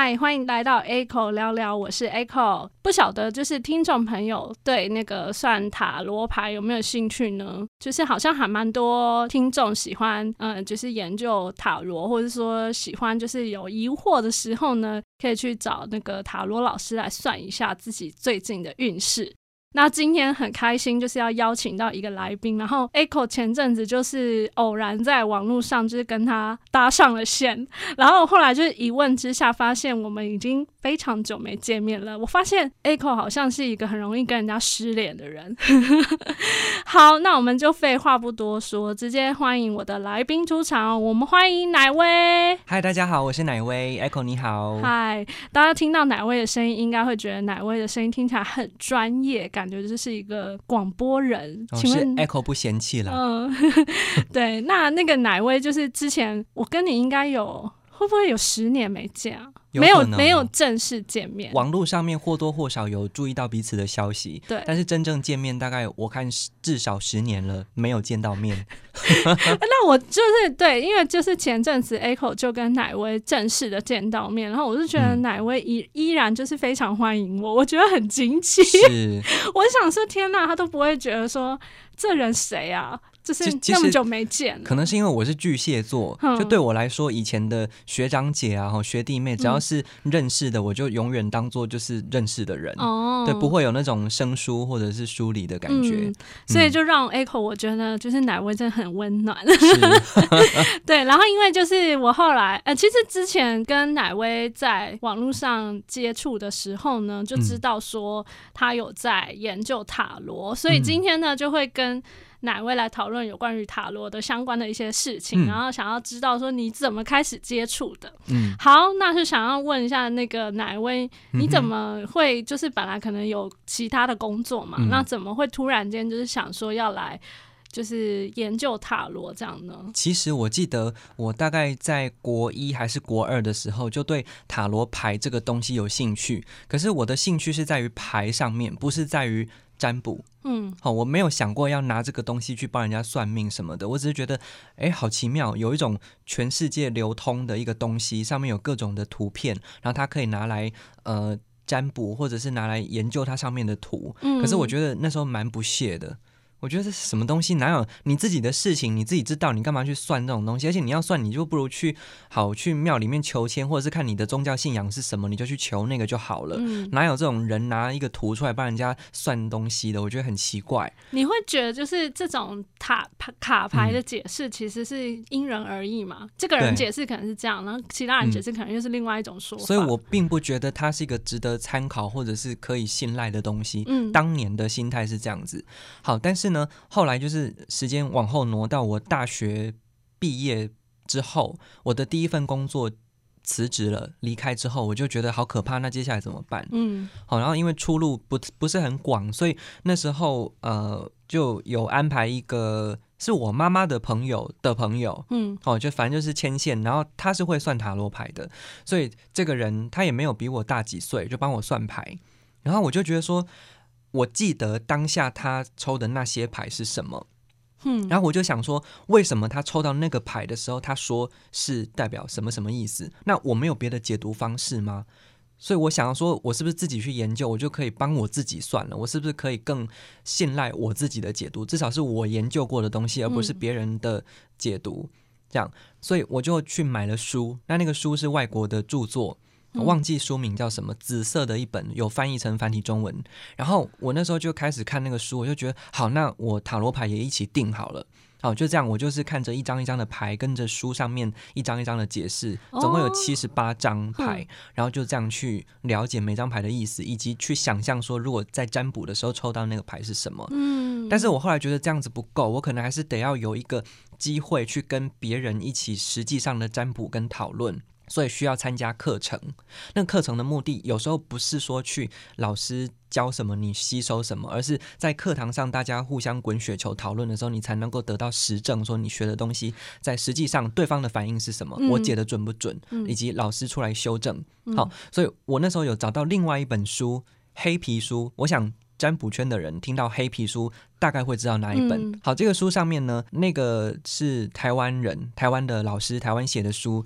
嗨，欢迎来到 Echo 聊聊，我是 Echo。不晓得就是听众朋友对那个算塔罗牌有没有兴趣呢？就是好像还蛮多听众喜欢，就是研究塔罗，或者说喜欢就是有疑惑的时候呢，可以去找那个塔罗老师来算一下自己最近的运势。那今天很开心，就是要邀请到一个来宾，然后 Echo 前阵子就是偶然在网络上就是跟他搭上了线，然后后来就是一问之下发现我们已经非常久没见面了。我发现 Echo 好像是一个很容易跟人家失联的人好，那我们就废话不多说，直接欢迎我的来宾出场。我们欢迎乃威。 嗨，大家好，我是乃威。 Echo 你好。 嗨，大家听到乃威的声音应该会觉得乃威的声音听起来很专业，感觉就是一个广播人。请问是 Echo 不嫌弃了。 对，那个乃威就是之前我跟你应该会不会有10年没见啊？没有正式见面， 网络上面或多或少有注意到彼此的消息， 对， 但是真正见面大概我看至少10年了没有见到面那我就是对，因为就是前阵子 Echo 就跟乃威正式的见到面，然后我就觉得乃威依然就是非常欢迎我觉得很惊奇。 是我想说天哪，他都不会觉得说这人谁啊，就是那么久没见了。 可能是因为我是巨蟹座，就对我来说以前的学长姐啊学弟妹只要是认识的我就永远当作就是认识的人，对，不会有那种生疏或者是疏离的感觉， 所以就让 Echo 我觉得就是乃威真的很温暖对，然后因为就是我后来其实之前跟乃威在网络上接触的时候呢，就知道说他有在研究塔罗，所以今天呢就会跟乃威来讨论有关于塔罗的相关的一些事情，然后想要知道说你怎么开始接触的。好，那是想要问一下那个乃威，你怎么会就是本来可能有其他的工作嘛，那怎么会突然间就是想说要来就是研究塔罗这样呢？ 其实我记得我大概在国1还是国2的时候就对塔罗牌这个东西有兴趣，可是我的兴趣是在于牌上面，不是在于占卜。我没有想过要拿这个东西去帮人家算命什么的，我只是觉得好奇妙，有一种全世界流通的一个东西，上面有各种的图片，然后它可以拿来占卜或者是拿来研究它上面的图，可是我觉得那时候蛮不屑的，我觉得这是什么东西，哪有你自己的事情你自己知道，你干嘛去算这种东西？而且你要算，你就不如去庙里面求签，或者是看你的宗教信仰是什么，你就去求那个就好了。哪有这种人拿一个图出来帮人家算东西的？我觉得很奇怪。 你会觉得就是这种卡牌的解释其实是因人而异嘛？这个人解释可能是这样，然后其他人解释可能又是另外一种说法。 所以我并不觉得它是一个值得参考或者是可以信赖的东西。当年的心态是这样子。好，但是呢，后来就是时间往后挪到我大学毕业之后，我的第一份工作辞职了，离开之后我就觉得好可怕，那接下来怎么办？好，然后因为出路不是很广，所以那时候就有安排一个是我妈妈的朋友的朋友，就反正就是牵线，然后他是会算塔罗牌的，所以这个人他也没有比我大几岁，就帮我算牌，然后我就觉得说我记得当下他抽的那些牌是什么，然后我就想说为什么他抽到那个牌的时候他说是代表什么什么意思，那我没有别的解读方式吗？所以我想要说我是不是自己去研究，我就可以帮我自己算了，我是不是可以更信赖我自己的解读，至少是我研究过的东西而不是别人的解读，这样，所以我就去买了书，那个书是外国的著作，忘记书名叫什么，紫色的一本，有翻译成繁体中文，然后我那时候就开始看那个书，我就觉得好，那我塔罗牌也一起定好了。好，就这样，我就是看着一张一张的牌，跟着书上面一张一张的解释，总共有78张牌，然后就这样去了解每张牌的意思，以及去想象说如果在占卜的时候抽到那个牌是什么。但是我后来觉得这样子不够，我可能还是得要有一个机会去跟别人一起实际上的占卜跟讨论，所以需要参加课程。那个课程的目的有时候不是说去老师教什么你吸收什么，而是在课堂上大家互相滚雪球讨论的时候，你才能够得到实证，说你学的东西在实际上对方的反应是什么，我解的准不准，以及老师出来修正。好，所以我那时候有找到另外一本书，黑皮书，我想占卜圈的人听到黑皮书大概会知道哪一本。好，这个书上面呢，那个是台湾人，台湾的老师，台湾写的书，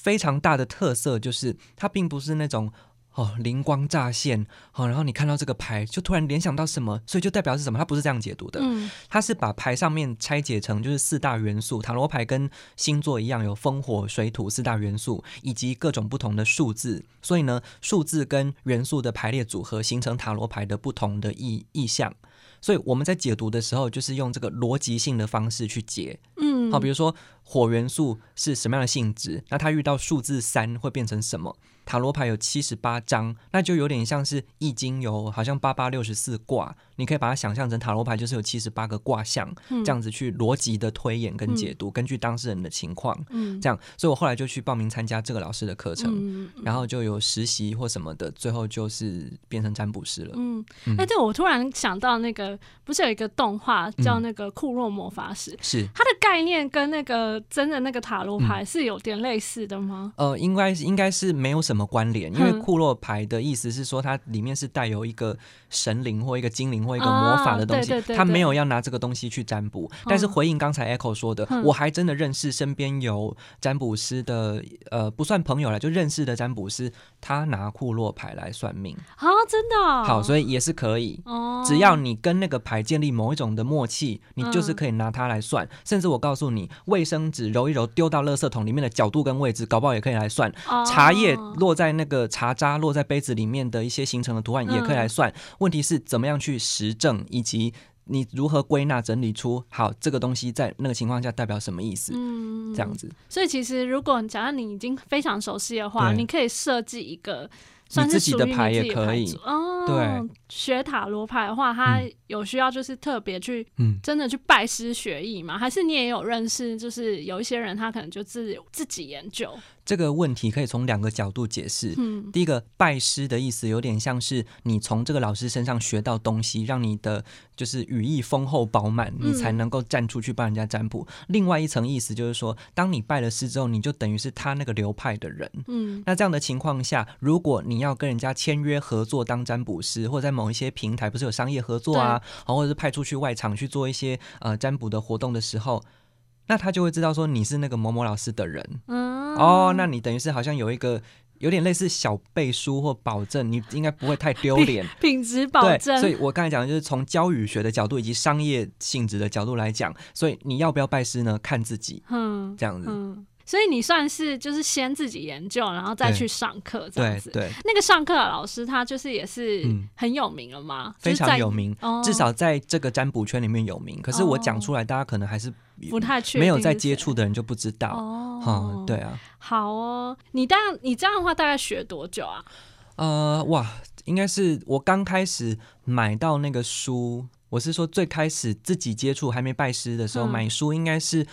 非常大的特色就是它并不是那种灵光乍现，然后你看到这个牌就突然联想到什么，所以就代表是什么，它不是这样解读的。它是把牌上面拆解成就是4大元素，塔罗牌跟星座一样有风火水土4大元素，以及各种不同的数字，所以呢数字跟元素的排列组合形成塔罗牌的不同的意象。所以我们在解读的时候就是用这个逻辑性的方式去解。好，比如说火元素是什么样的性质，那它遇到数字3会变成什么。塔罗牌有78张，那就有点像是易经有好像8864卦，你可以把它想象成塔罗牌就是有78个卦象，这样子去逻辑的推演跟解读，根据当事人的情况，这样。所以我后来就去报名参加这个老师的课程，然后就有实习或什么的，最后就是变成占卜师了。 对，我突然想到那个不是有一个动画叫那个库洛魔法使， 是它的概念跟那个真的那个塔罗牌是有点类似的吗？ 应该是没有什么关联，因为库洛牌的意思是说它里面是带有一个神灵或一个精灵或一个魔法的东西，它没有要拿这个东西去占卜。但是回应刚才 Echo 说的，我还真的认识身边有占卜师的不算朋友啦，就认识的占卜师，他拿库洛牌来算命啊，真的好，所以也是可以只要你跟那个牌建立某一种的默契，你就是可以拿它来算。甚至我告诉你，卫生纸揉一揉丢到垃圾桶里面的角度跟位置，搞不好也可以来算。茶叶落在那个茶渣落在杯子里面的一些形成的图案也可以来算。问题是怎么样去实证，以及你如何归纳整理出好这个东西在那个情况下代表什么意思，这样子。 所以其实如果假如你已经非常熟悉的话，你可以设计一个算是你自己的牌也可以。对， 学塔罗牌的话，它有需要就是特别去真的去拜师学艺吗？还是你也有认识，就是有一些人他可能就自己研究？ 这个问题可以从2个角度解释。第一个，拜师的意思有点像是你从这个老师身上学到东西，让你的就是语义丰厚饱满，你才能够站出去帮人家占卜。另外一层意思就是说，当你拜了师之后，你就等于是他那个流派的人。那这样的情况下，如果你要跟人家签约合作当占卜师，或者在某一些平台不是有商业合作啊，或者是派出去外场去做一些占卜的活动的时候，那他就会知道说你是那个某某老师的人。那你等于是好像有一个有点类似小背书或保证，你应该不会太丢脸。 品质保证。 对，所以我刚才讲的就是从教育学的角度以及商业性质的角度来讲，所以你要不要拜师呢？看自己。这样子。 所以你算是就是先自己研究，然后再去上课这样子。 对， 那个上课的老师他就是也是很有名了吗？ 非常有名，至少在这个占卜圈里面有名。可是我讲出来，大家可能还是不太确定， 没有在接触的人就不知道。对啊。 好哦，你这样的话大概学多久啊？ 应该是我刚开始买到那个书，我是说最开始自己接触还没拜师的时候，买书应该是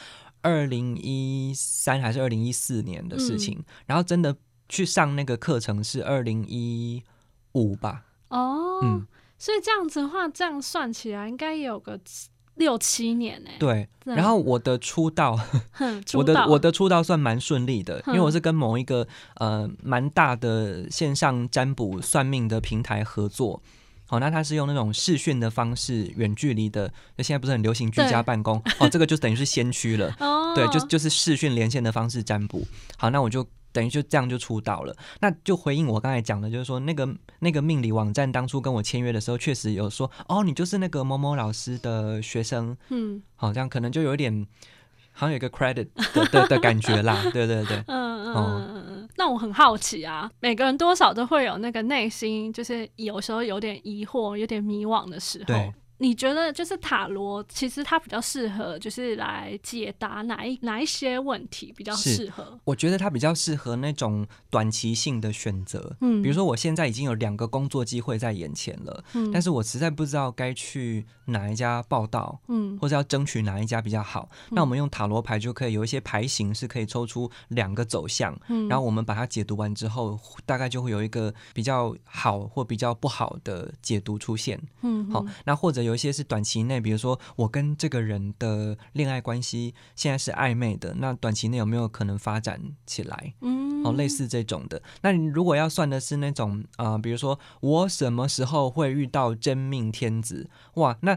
2013还是2014年的事情，然后真的去上那个课程是2015吧。 所以这样子的话，这样算起来应该也有个6-7年欸。 对，然后我的出道我的出道算蛮顺利的，因为我是跟某一个蛮大的线上占卜算命的平台合作。那他是用那种视讯的方式，远距离的，现在不是很流行居家办公这个就等于是先驱了。对，就是视讯连线的方式占卜。好，那我就等于就这样就出道了。那就回应我刚才讲的，就是说那个命理网站当初跟我签约的时候，确实有说你就是那个某某老师的学生。好，这样可能就有点好像有一个 credit 的感觉啦。对。 那我很好奇啊，每个人多少都会有那个内心就是有时候有点疑惑有点迷惘的时候。 对， 你觉得就是塔罗其实它比较适合就是来解答哪一些问题比较适合？ 我觉得它比较适合那种短期性的选择。比如说我现在已经有2个工作机会在眼前了，但是我实在不知道该去哪一家报道，或者要争取哪一家比较好。那我们用塔罗牌就可以有一些牌型是可以抽出2个走向，然后我们把它解读完之后，大概就会有一个比较好或比较不好的解读出现。好，那或者有一些是短期内，比如说我跟这个人的恋爱关系现在是暧昧的，那短期内有没有可能发展起来？类似这种的。那你如果要算的是那种比如说我什么时候会遇到真命天子，哇，那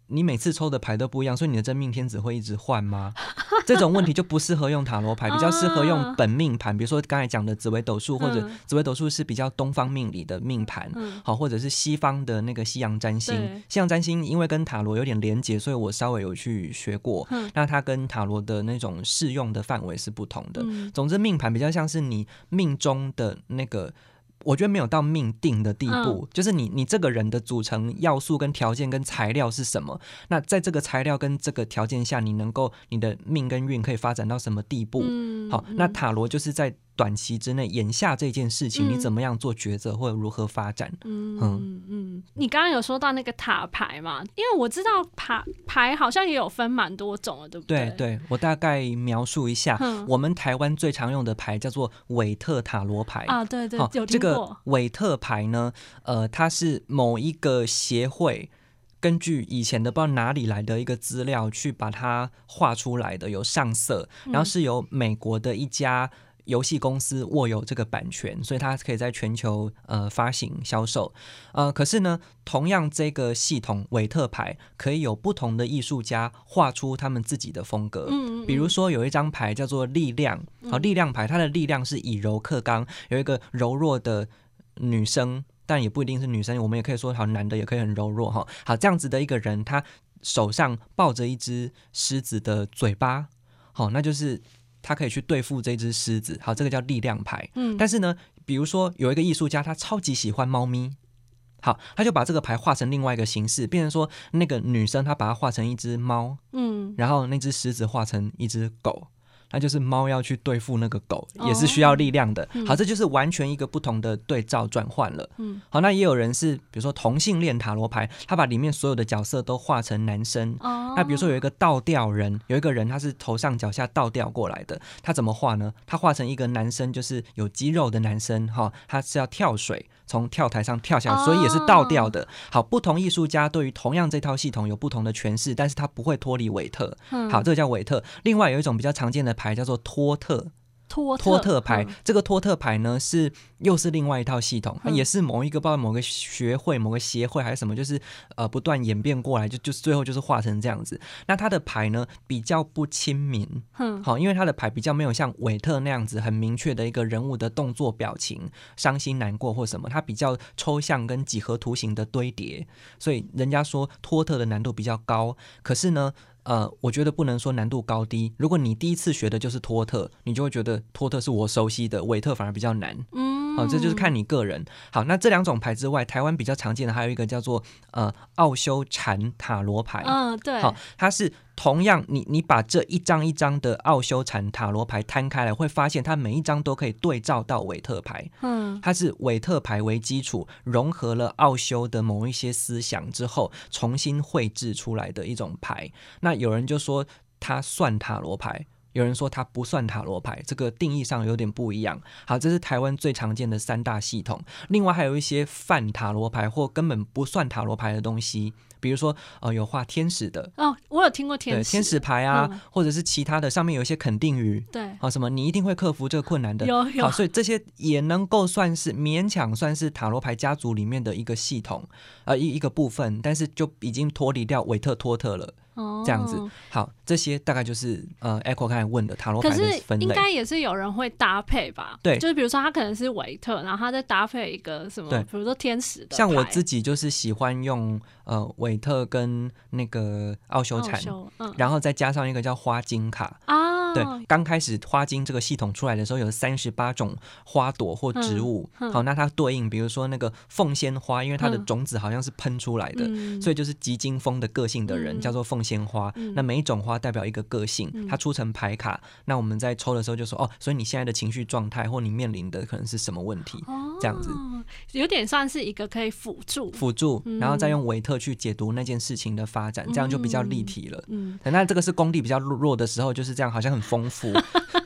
你每次抽的牌都不一样，所以你的真命天子会一直换吗？这种问题就不适合用塔罗牌，比较适合用本命盘，比如说刚才讲的紫微斗数，或者紫微斗数是比较东方命理的命盘，好，或者是西方的那个西洋占星。西洋占星因为跟塔罗有点连结，所以我稍微有去学过，那它跟塔罗的那种适用的范围是不同的。总之命盘比较像是你命中的那个，我觉得没有到命定的地步，就是你这个人的组成要素跟条件跟材料是什么，那在这个材料跟这个条件下，你的命跟运可以发展到什么地步。好，那塔罗就是在短期之内眼下这件事情，你怎么样做抉择或者如何发展。 你刚刚有说到那个塔牌嘛，因为我知道牌好像也有分蛮多种的，对不对？ 对，我大概描述一下，我们台湾最常用的牌叫做韦特塔罗牌啊，对，有听过。 这个韦特牌呢，它是某一个协会根据以前的不知道哪里来的一个资料去把它画出来的，有上色，然后是由美国的一家游戏公司握有这个版权，所以它可以在全球发行销售。可是呢，同样这个系统韦特牌可以有不同的艺术家画出他们自己的风格。比如说有一张牌叫做力量，力量牌，它的力量是以柔克刚，有一个柔弱的女生，但也不一定是女生，我们也可以说好男的也可以很柔弱哈。好，这样子的一个人，他手上抱着一只狮子的嘴巴，好，那就是他可以去对付这只狮子。好，这个叫力量牌。但是呢，比如说有一个艺术家，他超级喜欢猫咪，好，他就把这个牌画成另外一个形式，变成说那个女生她把它画成一只猫，然后那只狮子画成一只狗。那就是猫要去对付那个狗，也是需要力量的。好，这就是完全一个不同的对照转换了。好，那也有人是比如说同性恋塔罗牌，他把里面所有的角色都画成男生。那比如说有一个倒吊人，有一个人他是头上脚下倒吊过来的，他怎么画呢？他画成一个男生，就是有肌肉的男生，他是要跳水，从跳台上跳下来，所以也是倒吊的。好，不同艺术家对于同样这套系统有不同的诠释，但是他不会脱离韦特。好，这个叫韦特。另外有一种比较常见的牌叫做托特牌。这个托特牌呢又是另外一套系统，也是某一个不知道某个学会某个协会还是什么，就是不断演变过来，就最后就是画成这样子。那它的牌呢比较不亲民，好，因为它的牌比较没有像韦特那样子很明确的一个人物的动作表情，伤心难过或什么，它比较抽象跟几何图形的堆叠，所以人家说托特的难度比较高。可是呢我觉得不能说难度高低，如果你第一次学的就是托特，你就会觉得托特是我熟悉的，韦特反而比较难。这就是看你个人。好，那这两种牌之外，台湾比较常见的还有一个叫做奥修禅塔罗牌。 对， 好，它是同样你把这一张一张的奥修禅塔罗牌摊开来，会发现它每一张都可以对照到韦特牌。它是韦特牌为基础，融合了奥修的某一些思想之后，重新绘制出来的一种牌。那有人就说它算塔罗牌，有人说它不算塔罗牌，这个定义上有点不一样。好，这是台湾最常见的3大系统。另外还有一些泛塔罗牌或根本不算塔罗牌的东西，比如说有画天使的我有听过天使牌啊，或者是其他的，上面有一些肯定语， 对， 什么你一定会克服这个困难的， 有好，所以这些也能够算是勉强算是塔罗牌家族里面的一个系统，一个部分，但是就已经脱离掉韦特托特了。这样子。好，这些大概就是Echo 刚才问的塔罗牌的分类。 可是应该也是有人会搭配吧？ 对， 就是比如说他可能是韦特，然后他再搭配一个什么，比如说天使的牌。 像我自己就是喜欢用韦特跟那个奥修禅，然后再加上一个叫花精卡啊。对，刚开始花精这个系统出来的时候，有38种花朵或植物。好，那它对应比如说那个凤仙花，因为它的种子好像是喷出来的，所以就是极金风的个性的人叫做凤仙花。那每一种花代表一个个性，它出成牌卡。那我们在抽的时候就说所以你现在的情绪状态或你面临的可能是什么问题，这样子有点算是一个可以辅助， 然后再用韦特去解读那件事情的发展，这样就比较立体了。那这个是功力比较弱的时候就是这样，好像很丰富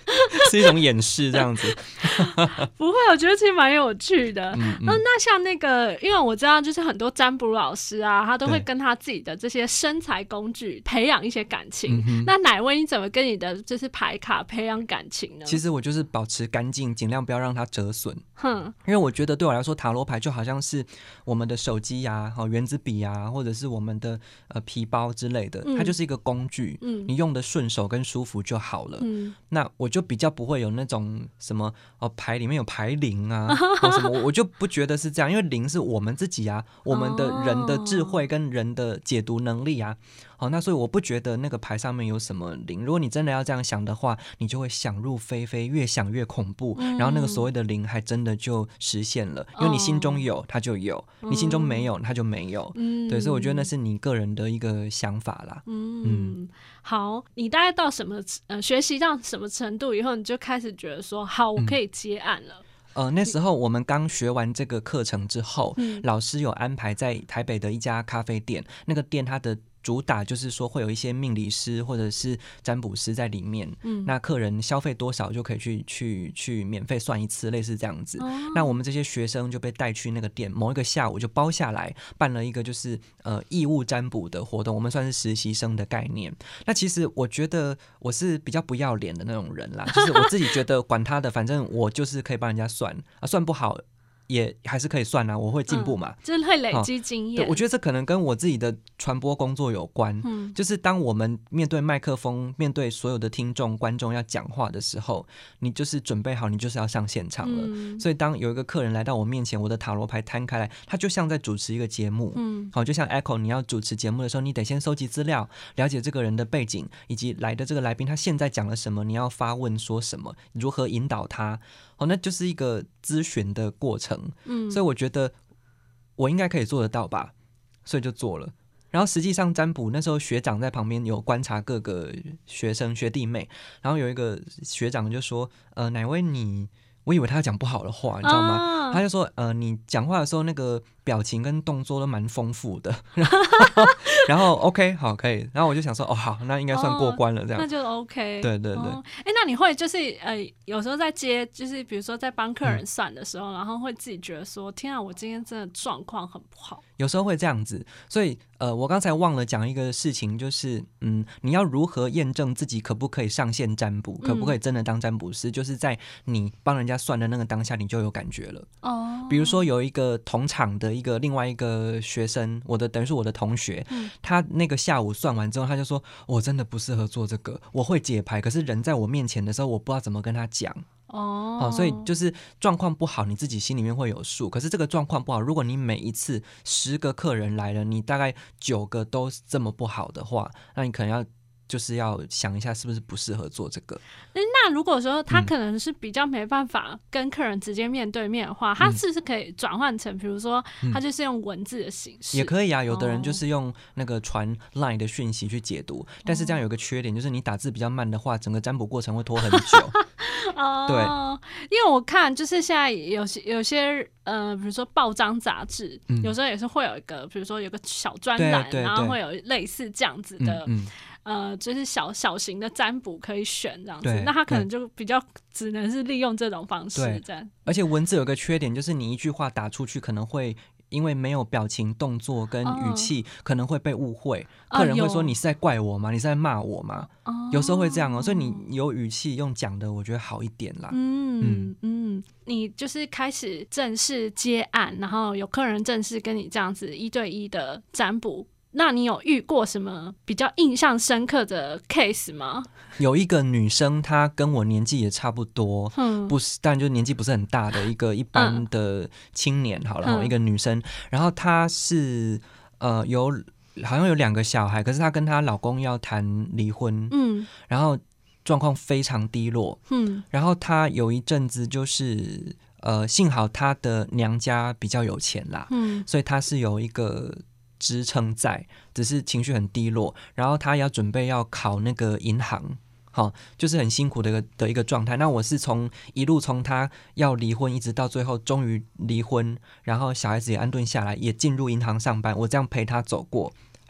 是一种掩饰这样子。 不会，我觉得其实蛮有趣的。那像那个，因为我知道就是很多占卜老师啊，他都会跟他自己的这些身材工具培养一些感情。那乃威你怎么跟你的就是牌卡培养感情呢？ 其实我就是保持干净，尽量不要让它折损。因为我觉得对我来说，塔罗牌就好像是我们的手机啊、原子笔啊，或者是我们的皮包之类的，它就是一个工具，你用的顺手跟舒服就好了。那我就比较不会有那种什么牌里面有牌灵啊或什么，我就不觉得是这样，因为灵是我们自己啊，我们的人的智慧跟人的解读能力啊。那所以我不觉得那个牌上面有什么灵。如果你真的要这样想的话，你就会想入非非，越想越恐怖，然后那个所谓的灵还真的就实现了，因为你心中有它就有，你心中没有它就没有。对，所以我觉得那是你个人的一个想法啦。 好，你大概到什么学习到什么程度以后，你就开始觉得说好，我可以接案了？ 那时候我们刚学完这个课程之后，老师有安排在台北的一家咖啡店，那个店它的主打就是说会有一些命理师或者是占卜师在里面，那客人消费多少就可以去免费算一次，类似这样子。那我们这些学生就被带去那个店，某一个下午就包下来办了一个就是义务占卜的活动，我们算是实习生的概念。那其实我觉得我是比较不要脸的那种人啦，就是我自己觉得管他的，反正我就是可以帮人家算算不好也还是可以算啊，我会进步嘛， 就是会累积经验。 对，我觉得这可能跟我自己的传播工作有关。就是当我们面对麦克风，面对所有的听众观众要讲话的时候，你就是准备好，你就是要上现场了。所以当有一个客人来到我面前，我的塔罗牌摊开来，他就像在主持一个节目。就像 Echo 你要主持节目的时候，你得先收集资料，了解这个人的背景，以及来的这个来宾他现在讲了什么，你要发问说什么，如何引导他。那就是一个咨询的过程。所以我觉得我应该可以做得到吧，所以就做了。然后实际上占卜那时候学长在旁边有观察各个学生学弟妹，然后有一个学长就说乃威我以为他讲不好的话，你知道吗？他就说你讲话的时候那个表情跟动作都蛮丰富的。然后 OK 好可以，然后我就想说好，那应该算过关了这样。 那就 OK。 对对对。 那你会就是有时候在接，就是比如说在帮客人算的时候，然后会自己觉得说天啊，我今天真的状况很不好。 有时候会这样子，所以我刚才忘了讲一个事情，就是你要如何验证自己可不可以上线占卜，可不可以真的当占卜师，就是在你帮人家算的那个当下，你就有感觉了。比如说有一个同场的另外一个学生，等于是我的同学，他那个下午算完之后，他就说我真的不适合做这个，我会解牌，可是人在我面前的时候，我不知道怎么跟他讲。所以就是状况不好，你自己心里面会有数。可是这个状况不好，如果你每一次10个客人来了，你大概9个都这么不好的话，那你可能就是要想一下是不是不适合做这个。 那如果说他可能是比较没办法跟客人直接面对面的话，他是不是可以转换成比如说他就是用文字的形式？ 也可以啊，有的人就是用那个传 LINE 的讯息去解读，但是这样有个缺点，就是你打字比较慢的话，整个占卜过程会拖很久。对， 因为我看就是现在有些比如说报章杂志，有时候也是会有一个，比如说有个小专栏，然后会有类似这样子的就是小型的占卜可以选这样子，那他可能就比较只能是利用这种方式这样。 而且文字有个缺点，就是你一句话打出去可能会因为没有表情动作跟语气，可能会被误会，客人会说你是在怪我吗？你是在骂我吗？有时候会这样所以你有语气用讲的，我觉得好一点啦。 你就是开始正式接案，然后有客人正式跟你这样子1对1的占卜，那你有遇过什么比较印象深刻的 case 吗？ 有一个女生，她跟我年纪也差不多，不是，但就年纪不是很大的一个一般的青年好了，一个女生，然后她是好像有2个小孩，可是她跟她老公要谈离婚，然后状况非常低落，然后她有一阵子就是幸好她的娘家比较有钱啦，所以她是有一个支撑在，只是情绪很低落，然后她要准备要考那个银行，就是很辛苦的一个状态。那我是一路从她要离婚一直到最后终于离婚，然后小孩子也安顿下来，也进入银行上班，我这样陪她走过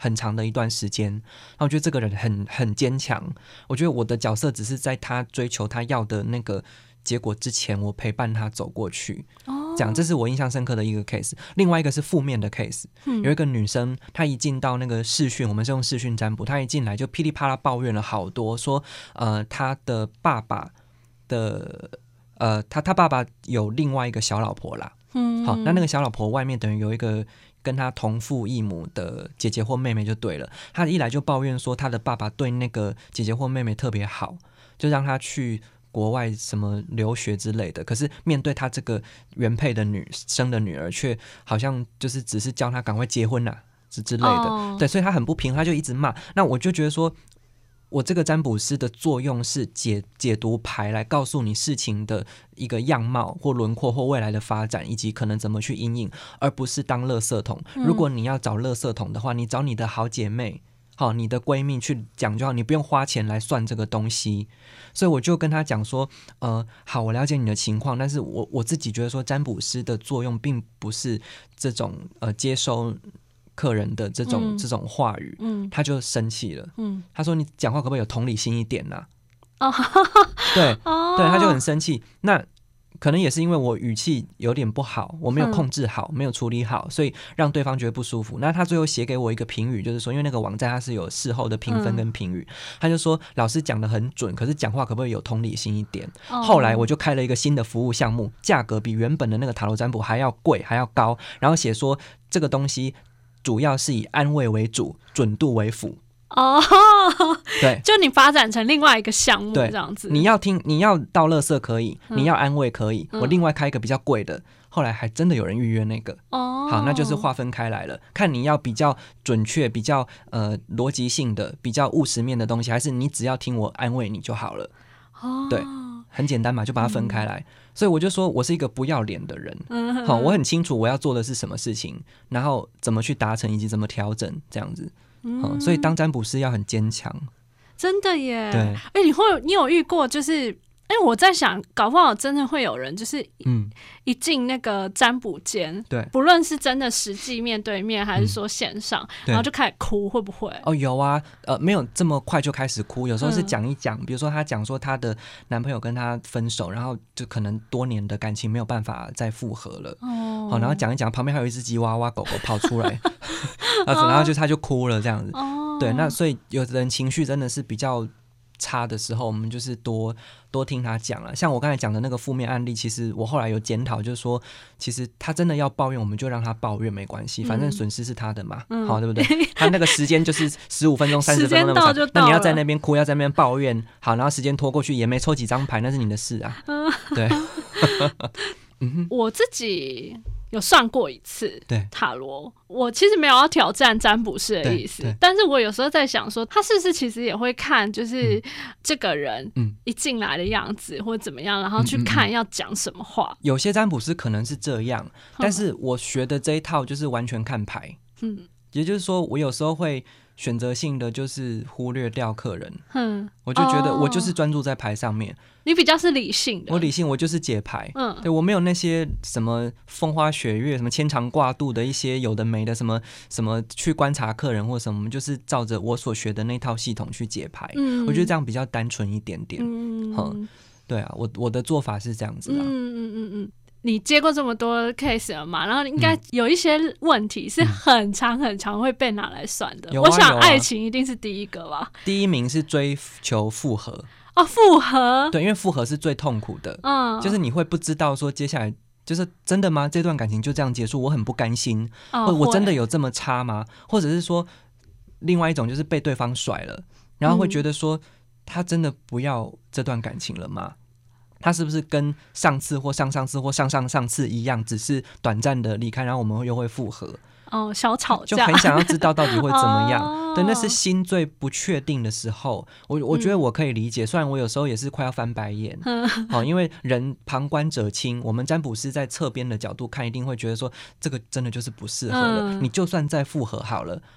很长的一段时间，然后我觉得这个人很坚强，我觉得我的角色只是在他追求他要的那个结果之前，我陪伴他走过去，这样，这是我印象深刻的一个 case。 另外一个是负面的 case，有一个女生，她一进到那个视讯，我们是用视讯占卜，她一进来就噼里啪啦抱怨了好多，说她的爸爸的他爸爸有另外一个小老婆啦，好，那个小老婆外面等于有一个跟他同父异母的姐姐或妹妹就对了，他一来就抱怨说他的爸爸对那个姐姐或妹妹特别好，就让他去国外什么留学之类的，可是面对他这个原配的生的女儿，却好像就是只是叫他赶快结婚啊之类的，对，所以他很不平，他就一直骂。那我就觉得说，我这个占卜师的作用是解读牌来告诉你事情的一个样貌或轮廓或未来的发展，以及可能怎么去因应，而不是当垃圾桶。如果你要找垃圾桶的话，你找你的好姐妹，好，你的闺蜜去讲就好，你不用花钱来算这个东西。所以我就跟他讲说，好，我了解你的情况，但是我自己觉得说，占卜师的作用并不是这种接收客人的这种话语，他就生气了，他说你讲话可不可以有同理心一点啊？对，他就很生气。那可能也是因为我语气有点不好，我没有控制好，没有处理好，所以让对方觉得不舒服。那他最后写给我一个评语，就是说，因为那个网站它是有事后的评分跟评语，他就说老师讲得很准，可是讲话可不可以有同理心一点？后来我就开了一个新的服务项目，价格比原本的那个塔罗占卜还要贵还要高，然后写说这个东西主要是以安慰为主，准度为辅。 对，就你发展成另外一个项目这样子。你要倒垃圾可以，你要安慰可以，我另外开一个比较贵的，后来还真的有人预约那个。好，那就是划分开来了，看你要比较准确、比较逻辑性的、比较务实面的东西，还是你只要听我安慰你就好了。对，很简单嘛，就把它分开来。所以我就说我是一个不要脸的人，好，我很清楚我要做的是什么事情，然后怎么去达成以及怎么调整这样子。所以当占卜师要很坚强， 真的耶。 对， 你有遇过就是？我在想，搞不好真的会有人就是一进那个占卜间，对，不论是真的实际面对面，还是说线上，然后就开始哭，会不会？ 有啊，没有这么快就开始哭，有时候是讲一讲，比如说她讲说她的男朋友跟她分手，然后就可能多年的感情没有办法再复合了，然后讲一讲，旁边还有一只吉娃娃狗狗跑出来，然后她就哭了这样子。对，那所以有的人情绪真的是比较差的时候，我们就是多听他讲了。像我刚才讲的那个负面案例，其实我后来有检讨，就是说，其实他真的要抱怨，我们就让他抱怨没关系，反正损失是他的嘛，好，对不对？他那个时间就是15分钟、30分钟那么长，那你要在那边哭，要在那边抱怨，好，然后时间拖过去也没抽几张牌，那是你的事啊。对， 我自己有算过一次塔罗，我其实没有要挑战占卜师的意思，但是我有时候在想说，他是不是其实也会看，就是这个人一进来的样子或者怎么样，然后去看要讲什么话。 有些占卜师可能是这样，但是我学的这一套就是完全看牌，也就是说，我有时候会选择性的就是忽略掉客人，我就觉得我就是专注在牌上面。 你比较是理性的， 我理性，我就是解牌，对，我没有那些什么风花雪月、什么牵肠挂肚的一些有的没的什么去观察客人或什么，我们就是照着我所学的那套系统去解牌。我觉得这样比较单纯一点点。对啊，我的做法是这样子啦。 你接过这么多 case 了嘛？然后应该有一些问题是很长很长会被拿来算的。我想爱情一定是第一个吧。 第一名是追求复合。 复合。 对，因为复合是最痛苦的。就是你会不知道说接下来就是真的吗？这段感情就这样结束，我很不甘心。我真的有这么差吗？或者是说，另外一种就是被对方甩了，然后会觉得说，他真的不要这段感情了吗？他是不是跟上次或上上次或上上上次一样，只是短暂的离开，然后我们又会复合？ 小吵架， 就很想要知道到底会怎么样。对，那是心最不确定的时候。我觉得我可以理解，虽然我有时候也是快要翻白眼。因为人旁观者清，我们占卜师在侧边的角度看，一定会觉得说这个真的就是不适合了。你就算再复合好了，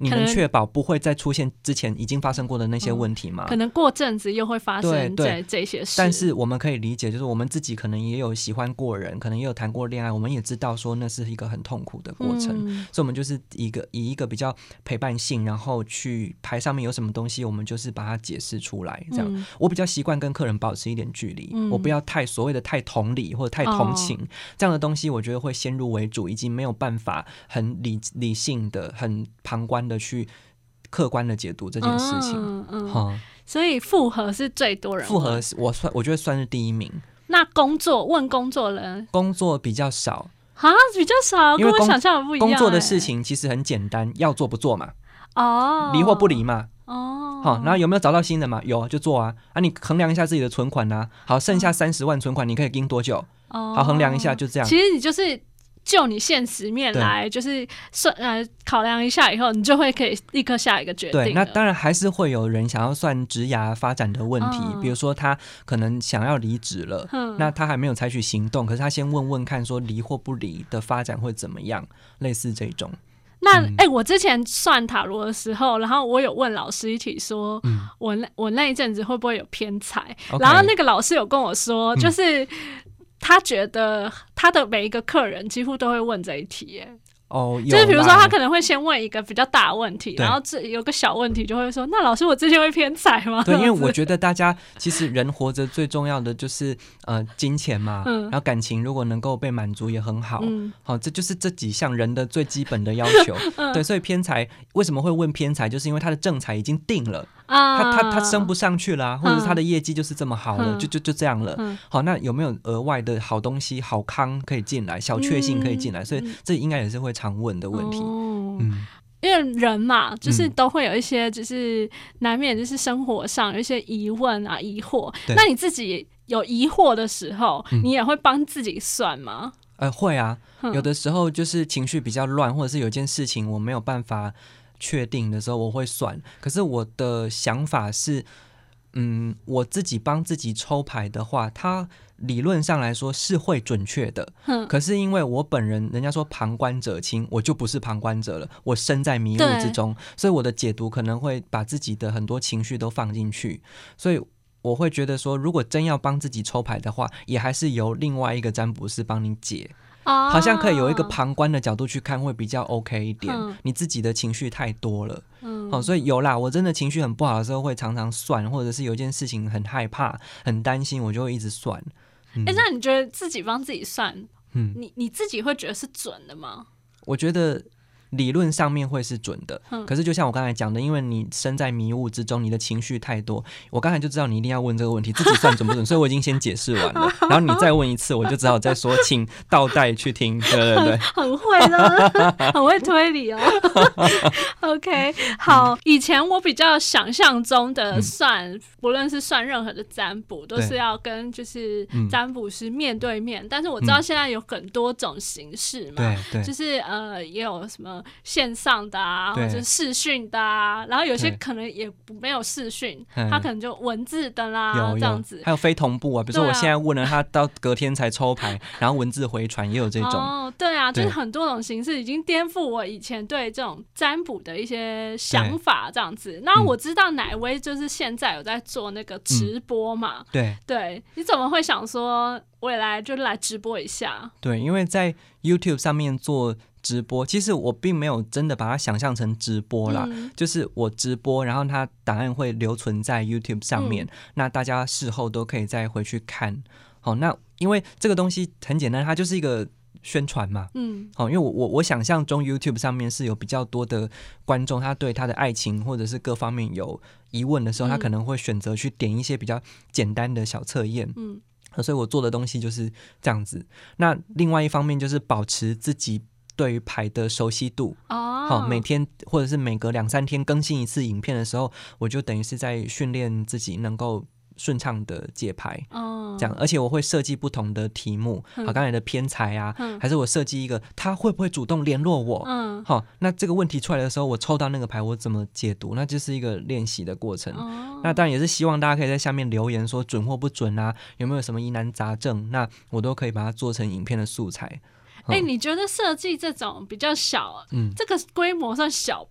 你能确保不会再出现之前已经发生过的那些问题吗？ 可能过阵子又会发生这些事。 但是我们可以理解，就是我们自己可能也有喜欢过人，可能也有谈过恋爱，我们也知道说那是一个很痛苦的过程，所以我们就是以一个比较陪伴性，然后去牌上面有什么东西，我们就是把它解释出来。这样，我比较习惯跟客人保持一点距离，我不要太所谓的太同理或者太同情，这样的东西我觉得会先入为主，以及没有办法很理性的、很旁观的去客观的解读这件事情。 所以复合是最多人问， 复合我觉得算是第一名。 那问工作人， 工作比较少啊，比较少，跟我想象的不一样。 工作的事情其实很简单，要做不做嘛，离或不离嘛。好，然后有没有找到新的嘛？有就做啊。你衡量一下自己的存款啊。好，剩下30万存款，你可以盯多久？好，衡量一下，就这样。 其实你就是就你现实面来，就是考量一下以后，你就会可以立刻下一个决定。 对，那当然还是会有人想要算职涯发展的问题，比如说他可能想要离职了，那他还没有采取行动，可是他先问问看说离或不离的发展会怎么样，类似这种。 那我之前算塔罗的时候，然后我有问老师一题说，我那一阵子会不会有偏财？然后那个老师有跟我说，就是他觉得他的每一个客人几乎都会问这一题耶。就是比如说他可能会先问一个比较大的问题，然后有个小问题就会说，那老师我之前会偏财吗？ 对，因为我觉得大家其实人活着最重要的就是金钱嘛，然后感情如果能够被满足也很好，好，这就是这几项人的最基本的要求。对，所以偏财为什么会问偏财，就是因为他的正财已经定了，他升不上去了，或者是他的业绩就是这么好了，就这样了。好，那有没有额外的好东西、好康可以进来，小确幸可以进来？所以这应该也是会常问的问题。 因为人嘛，就是都会有一些，就是难免就是生活上有一些疑问啊、疑惑。那你自己有疑惑的时候，你也会帮自己算吗？ 会啊，有的时候就是情绪比较乱，或者是有件事情我没有办法确定的时候，我会算。可是我的想法是，我自己帮自己抽牌的话，它理论上来说是会准确的，可是因为我本人，人家说旁观者清，我就不是旁观者了，我身在迷雾之中，所以我的解读可能会把自己的很多情绪都放进去，所以我会觉得说，如果真要帮自己抽牌的话，也还是由另外一个占卜师帮你解。好像可以有一个旁观的角度去看会比较 OK 一点，你自己的情绪太多了，所以有啦，我真的情绪很不好的时候会常常算，或者是有一件事情很害怕很担心，我就会一直算。 那你觉得自己帮自己算，你自己会觉得是准的吗？ 我觉得理论上面会是准的，可是就像我刚才讲的，因为你身在迷雾之中，你的情绪太多，我刚才就知道你一定要问这个问题，自己算准不准，所以我已经先解释完了，然后你再问一次，我就只好再说，请倒带去听。对， 很会的，很会推理哦。OK， 好，以前我比较想象中的算，不论是算任何的占卜，都是要跟就是占卜师面对面，但是我知道现在有很多种形式嘛， 对， 就是也有什么线上的啊，或者是视讯的啊，然后有些可能也没有视讯，他可能就文字的啦，这样子。 还有非同步啊，比如说我现在问了他，到隔天才抽牌，然后文字回传也有这种。 对啊，就是很多种形式已经颠覆我以前对这种占卜的一些想法，这样子。那我知道乃薇就是现在有在做那个直播嘛，对，你怎么会想说未来就来直播一下？ 对，因为在 YouTube 上面做直播，其实我并没有真的把它想象成直播啦，就是我直播，然后它档案会留存在 YouTube 上面，那大家事后都可以再回去看。好，那因为这个东西很简单，它就是一个宣传嘛，好，因为我想象中 YouTube 上面是有比较多的观众，他对他的爱情或者是各方面有疑问的时候，他可能会选择去点一些比较简单的小测验，所以我做的东西就是这样子。那另外一方面就是保持自己对于牌的熟悉度，好，每天或者是每隔2-3天更新一次影片的时候，我就等于是在训练自己能够顺畅的解牌，这样，而且我会设计不同的题目，好，刚才的偏财啊，还是我设计一个他会不会主动联络我，好，那这个问题出来的时候，我抽到那个牌我怎么解读，那就是一个练习的过程。那当然也是希望大家可以在下面留言说准或不准啊，有没有什么疑难杂症，那我都可以把它做成影片的素材。 你觉得设计这种比较小，这个规模算小吧？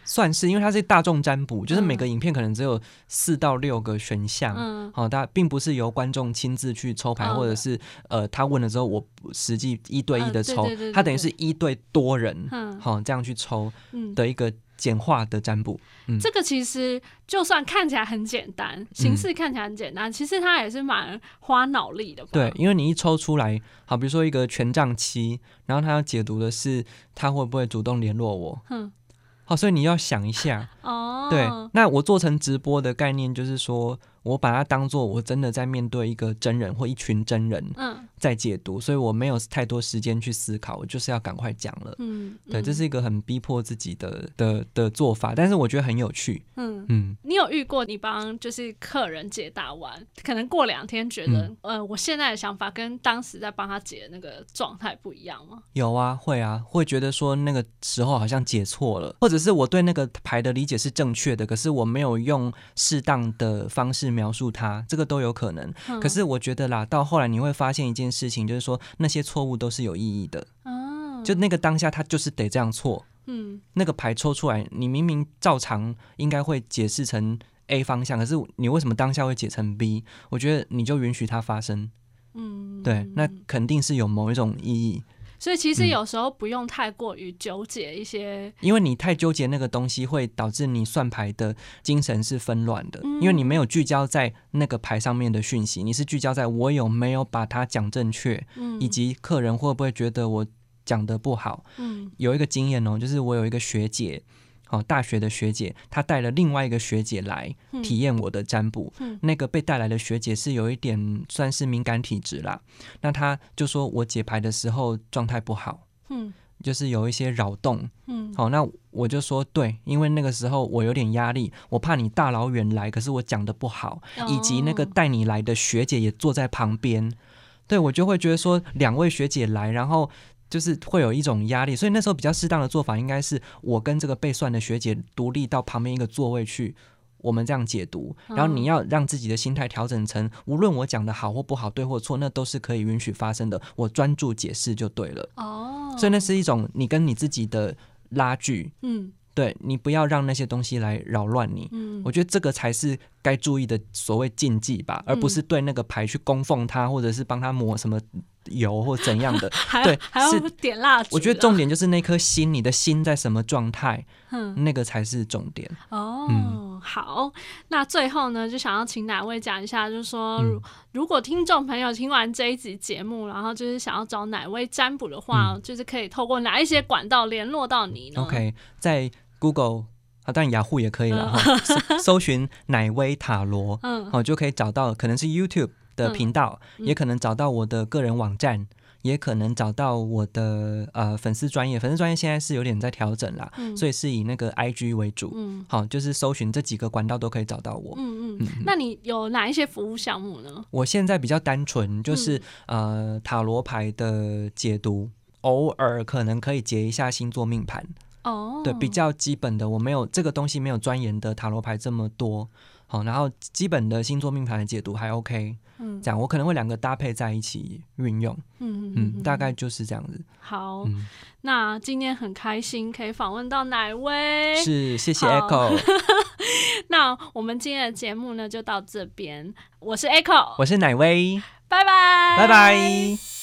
算是，因为它是大众占卜，就是每个影片可能只有4到6个选项，它并不是由观众亲自去抽牌，或者是他问了之后我实际1对1的抽，它等于是1对多人，这样去抽的一个简化的占卜。 这个其实就算看起来很简单，形式看起来很简单，其实它也是蛮花脑力的吧。 对，因为你一抽出来，好，比如说一个权杖7，然后他要解读的是他会不会主动联络我，好，所以你要想一下。对，那我做成直播的概念就是说，我把它当作我真的在面对一个真人或一群真人在解读，所以我没有太多时间去思考，我就是要赶快讲了。对，这是一个很逼迫自己的做法，但是我觉得很有趣。 你有遇过你帮就是客人解答完，可能过2天觉得我现在的想法跟当时在帮他解的那个状态不一样吗？ 有啊，会觉得说那个时候好像解错了，或者是我对那个牌的理解是正确的，可是我没有用适当的方式描述它，这个都有可能。可是我觉得啦，到后来你会发现一件事情，就是说那些错误都是有意义的。就那个当下它就是得这样错。那个牌抽出来，你明明照常应该会解释成 A 方向，可是你为什么当下会解成 B？ 我觉得你就允许它发生。对，那肯定是有某一种意义。 所以其实有时候不用太过于纠结一些， 因为你太纠结那个东西会导致你算牌的精神是纷乱的，因为你没有聚焦在那个牌上面的讯息，你是聚焦在我有没有把它讲正确，以及客人会不会觉得我讲得不好。有一个经验就是我有一个学姐，大学的学姐，她带了另外一个学姐来体验我的占卜。那个被带来的学姐是有一点算是敏感体质啦，那她就说我解牌的时候状态不好，就是有一些扰动。那我就说对，因为那个时候我有点压力，我怕你大老远来，可是我讲得不好，以及那个带你来的学姐也坐在旁边，对，我就会觉得说2位学姐来，然后就是会有一种压力，所以那时候比较适当的做法应该是我跟这个被算的学姐独立到旁边一个座位去，我们这样解读，然后你要让自己的心态调整成无论我讲的好或不好，对或错，那都是可以允许发生的，我专注解释就对了。所以那是一种你跟你自己的拉锯。对，你不要让那些东西来扰乱你。我觉得这个才是该注意的所谓禁忌吧，而不是对那个牌去供奉它，或者是帮它抹什么油或怎样的。对， 还要点蜡烛。 我觉得重点就是那颗心，你的心在什么状态，那个才是重点。 好，那最后呢，就想要请哪位讲一下，就是说，如果听众朋友听完这一集节目，然后就是想要找哪位占卜的话，就是可以透过哪一些管道联络到你呢？ OK， 在 Google，当然雅虎也可以了，搜寻乃威塔罗，就可以找到，可能是 YouTube 的频道，也可能找到我的个人网站，也可能找到我的粉丝专页现在是有点在调整啦，所以是以那个 IG 为主。好，就是搜寻这几个管道都可以找到我。 那你有哪一些服务项目呢？ 我现在比较单纯，就是塔罗牌的解读，偶尔可能可以解一下星座命盘。对，比较基本的，我没有这个东西没有钻研的塔罗牌这么多。好，然后基本的星座命盘的解读还 OK。这样我可能会2个搭配在一起运用。大概就是这样子。 好，那今天很开心可以访问到乃威， 是，谢谢 Echo。 那我们今天的节目呢就到这边，我是 Echo， 我是乃威， 拜拜， 拜拜。